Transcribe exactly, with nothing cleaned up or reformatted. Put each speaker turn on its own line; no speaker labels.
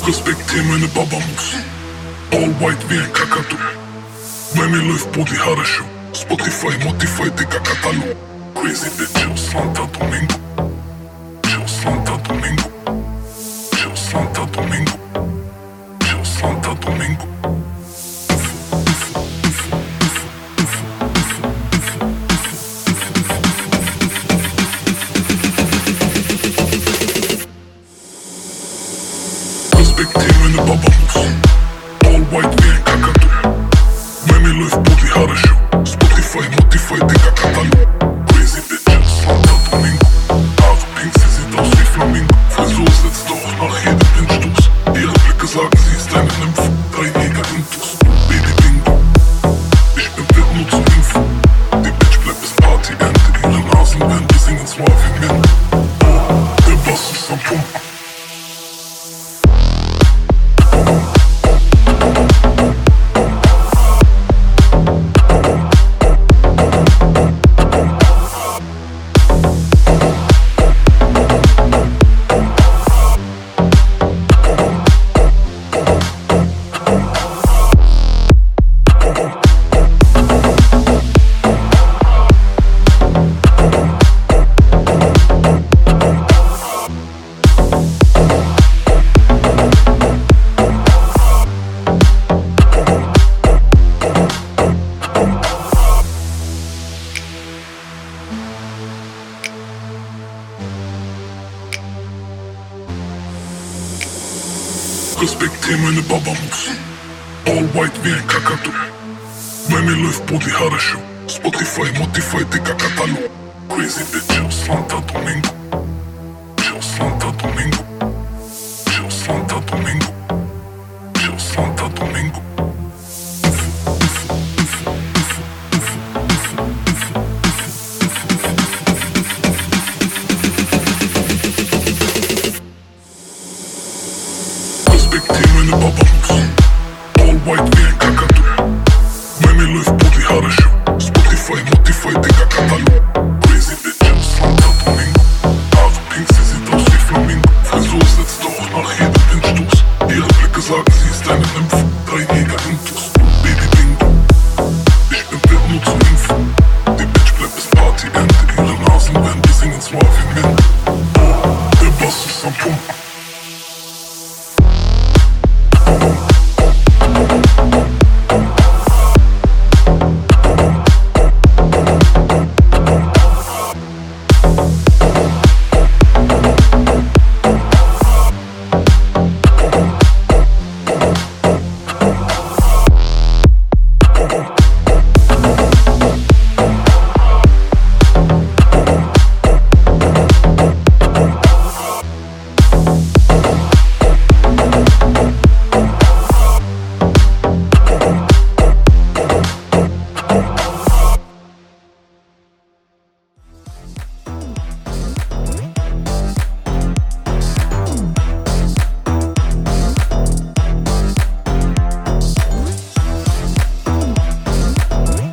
Respektier meine Babamos. All white wie ein Kakadu. Bei mir läuft Body Harashu. Spotify, Motify, Digga Katalog. Crazy bitch aus Santa Domingo. Chill Santa Domingo. Chill Santa Domingo. Chill Santa Domingo. Respektier meine Babamos. All white wie ein Kakadu. Bei mir läuft Body Harashu. Spotify, Motify, Digga Katalog. Crazy bitch aus Santa Domingo. Haare pink, sie sieht aus wie Flamingo. Frisur sitzt auch nach jedem Windstoß. Ihre Blicke sagen, sie ist eine Nymphe. Drei Jäger Intus, Baby Bingo. Ich bin wild nur zur Info. Die Bitch bleibt bis Partyende. Ihre Nasen werden besingen zwar wie Männer. Der Bass ist am Pumpen. Respektier meine Babamos. All white wie ein Kakadu. Bei mir läuft Body Harashu. Spotify, Motify, Digga Katalog. Crazy bitch aus Santa Domingo. Chill Santa Domingo. Chill Santa Domingo. Chill Santa Domingo. Respektier meine Babamos. All white wie ein Kakadu. Bei mir läuft Body Harashu.